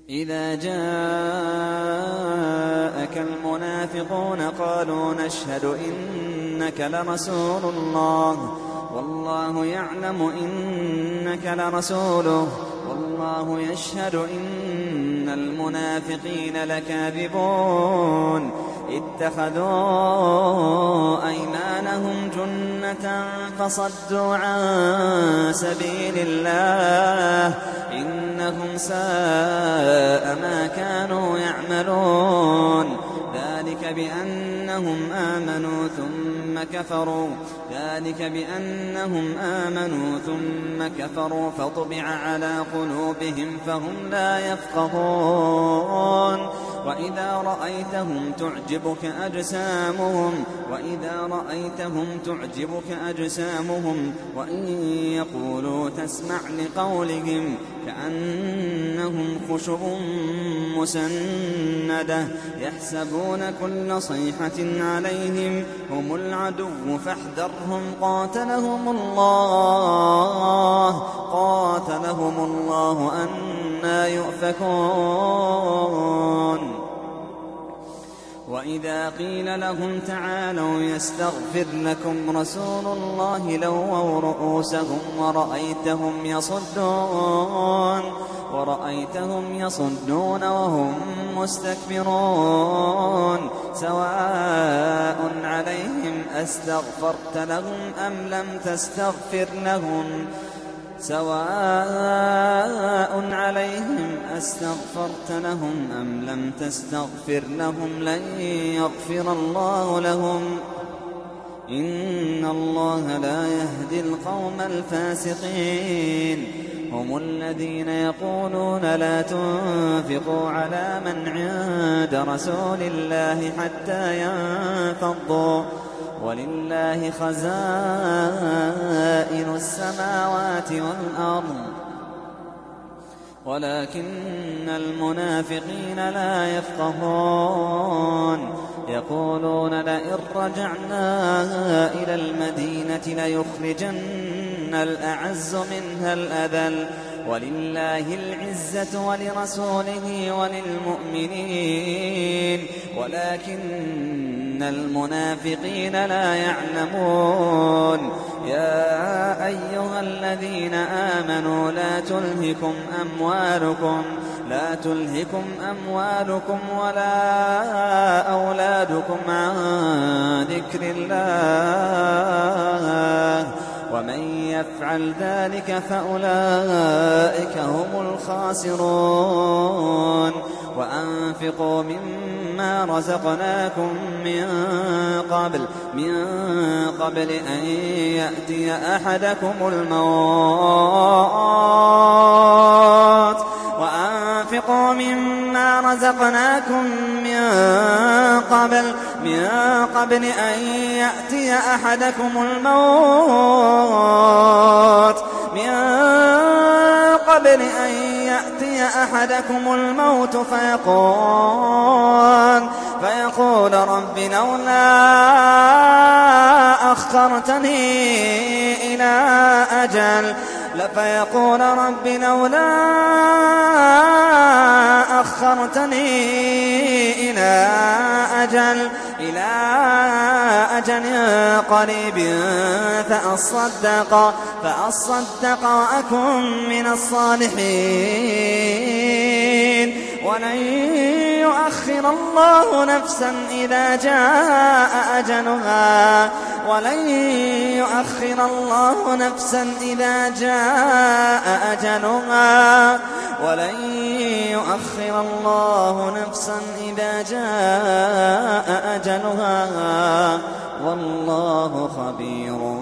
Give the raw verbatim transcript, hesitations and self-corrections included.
إذا جاءك المنافقون قالوا نشهد إنك لرسول الله والله يعلم إنك لرسوله والله يشهد إن المنافقين لكاذبون اتخذوا أيمانهم جنة فصدوا عن سبيل الله إنهم ساء ما كانوا يعملون ذلك بأنهم آمنوا ثم كفروا ذلك بأنهم آمنوا ثم كفروا فطبع على قلوبهم فهم لا يفقهون وإذا رأيتهم تعجبك أجسامهم وإذا رأيتهم تعجبك أجسامهم وإن يقولوا تسمع لقولهم كأنهم خشب مسندة يحسبون كل صيحة عليهم هم العدو فاحذرهم قاتلهم الله قاتلهم الله أنى يؤفكون وإذا قيل لهم تعالوا يستغفر لكم رسول الله لووا رؤوسهم ورأيتهم يصدون ورأيتهم يصدون وهم مستكبرون سواء عليهم أستغفرت لهم أم لم تستغفر لهم سواء عليهم أستغفرت لهم أم لم تستغفر لهم لن يغفر الله لهم إن الله لا يهدي القوم الفاسقين هم الذين يقولون لا تنفقوا على من عند رسول الله حتى ينفضوا ولله خزائن السماوات والأرض ولكن المنافقين لا يفقهون يقولون لئن رجعنا إلى المدينة ليخرجن الأعز منها الأذل ولله العزة ولرسوله وللمؤمنين ولكن المنافقين لا يعلمون يا أيها الذين آمنوا لا تلهكم أموالكم لا تلهكم أموالكم ولا أولادكم عن ذكر الله ومن يفعل ذلك فأولئك هم الخاسرون وأنفقوا مما رزقناكم من قبل من قبل أن يأتي أحدكم الموت وأنفقوا مما رزقناكم من قبل من قبل أن يأتي أحدكم الموت من قبل أن يأتي أحدكم الموت فيقول فيقول رب لولا أخرتني إلى أجل فيقول رب لولا أخرتني إلى أجل إلى أجل قريب فأصدق فأصدق وأكن من الصالحين ولن يؤخر الله نفسا إذا جاء أجلها ولن يؤخر الله نفسا إذا جاء أجلها ولن يؤخر الله نفسا إذا جاء أجلها والله خبير